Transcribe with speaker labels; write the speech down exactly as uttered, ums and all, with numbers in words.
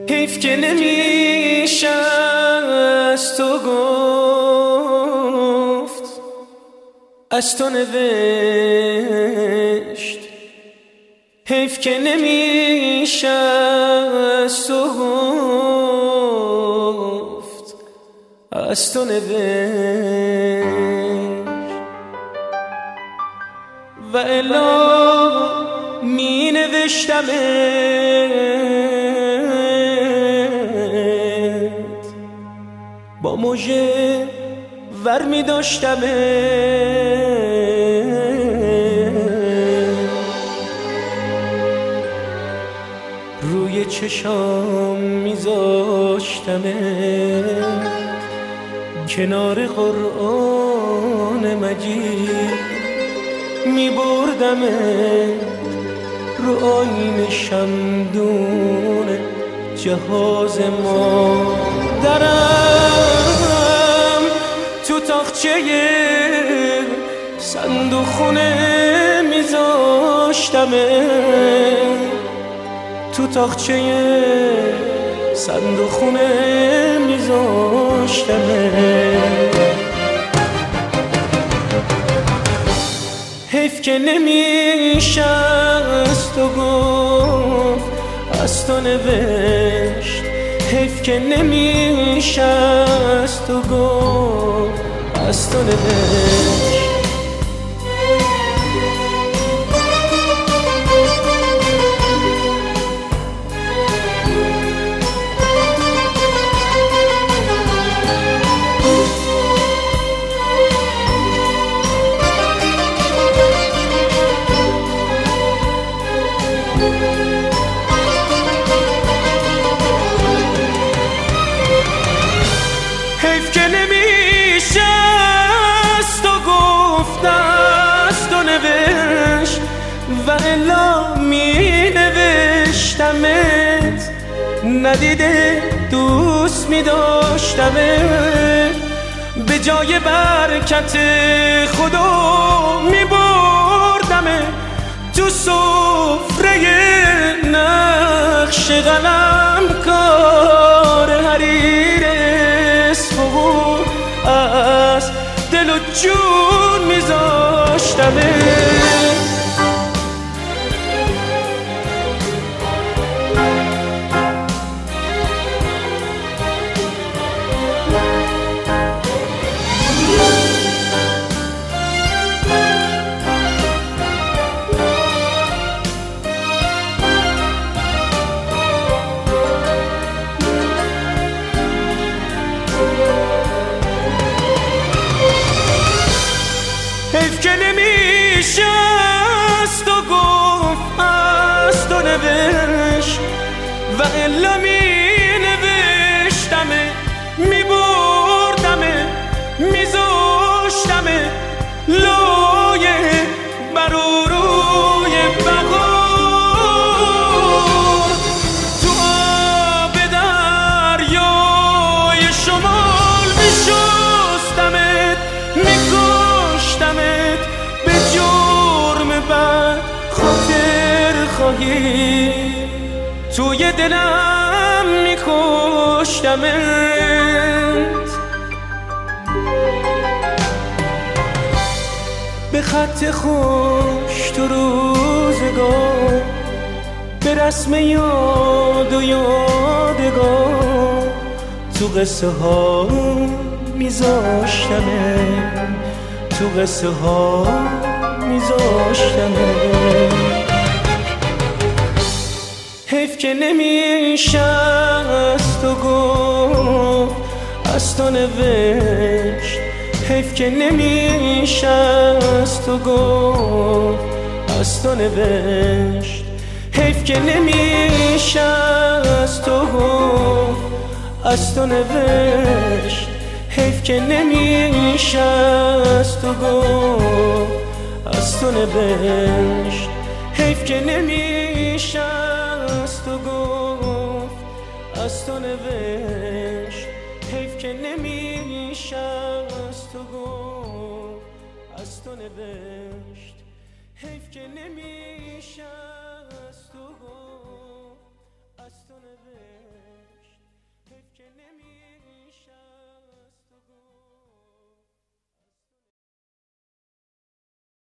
Speaker 1: حیف که نمیشه از تو گفت، از تو نوشت. حیف که نمیشه از تو گفت، از تو نوشت. و الا می نوشتمت با موجه ور می داشتمت، روی چشام می زاشتمت، کنار قرآن مجید می بردمت، رو آینه شمدون جهاز ما درم، تو تاقچه صندوق خونه میذاشتمه، تو تاقچه صندوق خونه میذاشتمه. حیف که نمیشه از تو گفت، از تو نوشت. حیف که نمیشه از تو گفت، از تو نوشت. حیف که نمیشه از تو گفت، از تو نوشت. و الا می نوشتمت، ندیده دوست می داشتمت، به جای برکت خدا می بردمت تو سفره نقش قلم کار حریر اسفور، از دل و جون میذاشتمت. حیف که نمیشه از تو گفت، از تو نوشت. و الا می نوشتمه، می بردمه، می زاشتمه لایه برو روی بغار، تو آب دریای شمال می شستمت، می کشتمت، به جرم بد خاطر خواهی توی دلم می کشتمت. به خط خوش تو روزگار، به رسم یاد و یادگار، تو قصه ها میذاشتمت، تو قصه ها میذاشتمت. حیف که نمیشه از تو گفت، از تو نوشت. حیف که نمیشه از تو گفت، از تو نوشت. حیف که نمیشه از تو گفت، از تو نوشت. حیف که نمیشه از تو گفت، از تو نوشت. حیف که نمیشه از تو گفت، از تو نوشت. حیف که نمیشه از تو گفت، از تو نوشت. حیف که نمیشه از تو گفت. از تو نوشت